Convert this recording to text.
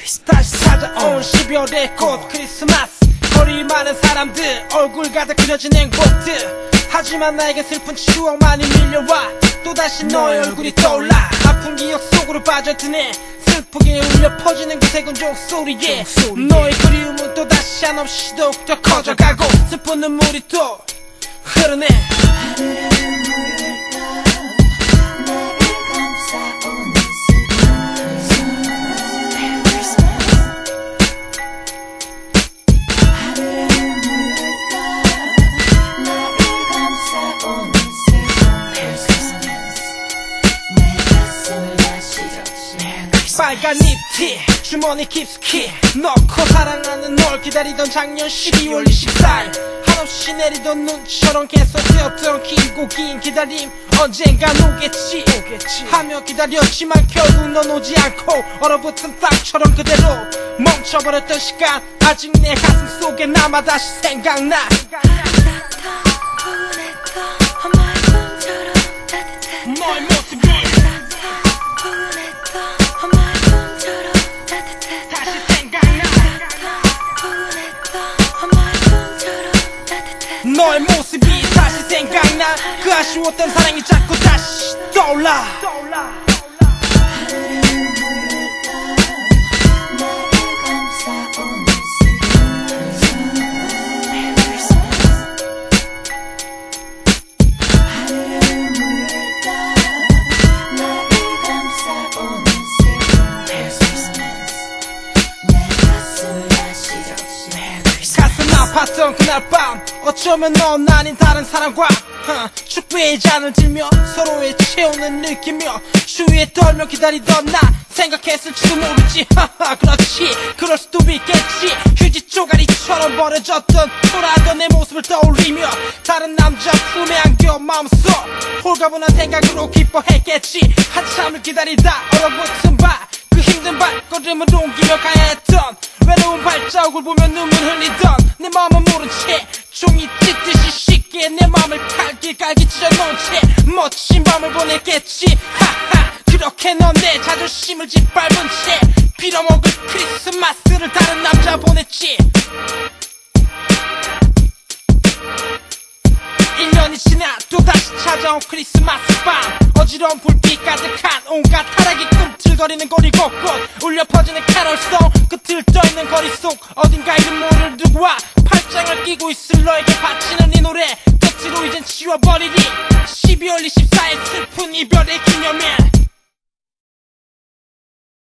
다시 찾아온 12월의 꽃 크리스마스. 거리 많은 사람들 얼굴 가득 그려진 행복들. 하지만 나에게 슬픈 추억만이 밀려와 또다시 너의 얼굴이 떠올라. 아픈 기억 속으로 빠져드네. 슬프게 울려 퍼지는 그 새군 종소리에 너의 그리움은 또다시 한없이 더욱더 커져가고 슬픈 눈물이 또 흐르네. 빨간 립티 주머니 깊숙이 넣고 사랑하는 널 기다리던 작년 12월 24일 한없이 내리던 눈처럼 계속되었던 길고 긴 기다림 언젠간 오겠지 하며 기다렸지만 결국 넌 오지 않고 얼어붙은 땅처럼 그대로 멈춰버렸던 시간 아직 내 가슴 속에 남아 다시 생각나. 너의 모습이 너의 모습이 다시 생각나. 그 아쉬웠던 사랑이 자꾸 다시 떠올라. 아팠던 그날 밤 어쩌면 넌 아닌 다른 사람과 축배의 잔을 들며 서로의 체온을 느끼며 추위에 떨며 기다리던 나 생각했을지도 모르지. 그렇지 그럴 수도 있겠지. 휴지 쪼가리처럼 버려졌던 돌아던 내 모습을 떠올리며 다른 남자 품에 안겨 마음속 홀가분한 생각으로 기뻐했겠지. 한참을 기다리다 얼어붙은 그 힘든 발걸음을 옮기며 가야 했던 외로운 발자국을 보며 눈물 흘리던 내 마음은 모른 채 종이 찢듯이 쉽게 내 마음을 깔기 찢어놓은 채 멋진 밤을 보냈겠지. 그렇게 넌 내 자존심을 짓밟은 채 빌어먹을 크리스마스를 다른 남자 보냈지. 1년이 지나 또다시 찾아온 크리스마스 밤 어지러운 불빛 가득한 온갖 타락이 꿈틀거리는 거리 곳곳 울려 퍼지는 캐럴송 끝을 떠있는 거리 속 어딘가 이름 모를 누구와 팔짱을 끼고 있을 너에게 바치는 이 노래 끝으로 이젠 지워버리리. 12월 24일 슬픈 이별의 기념일